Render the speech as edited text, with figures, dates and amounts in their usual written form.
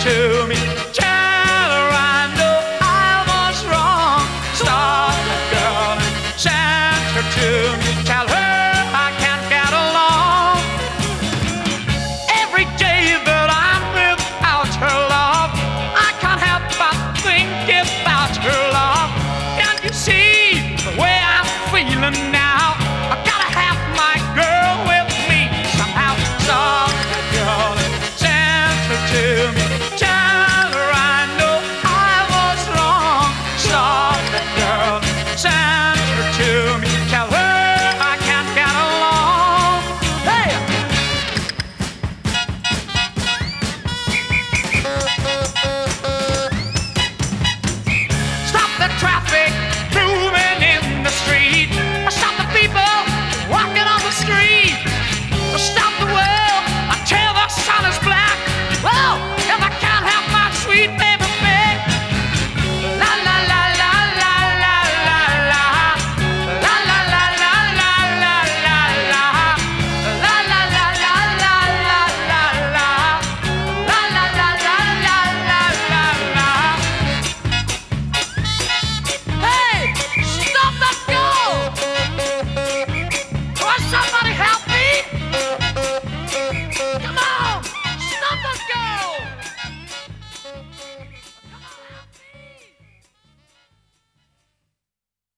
to me. Tell her I know I was wrong. Stop the girl and send her to me. Tell her I can't get along. Every day that I'm without her love, I can't help but think about her love. Can't you see the way I'm feeling now? I've gotta have my girl with me somehow. Stop the girl and send her to me.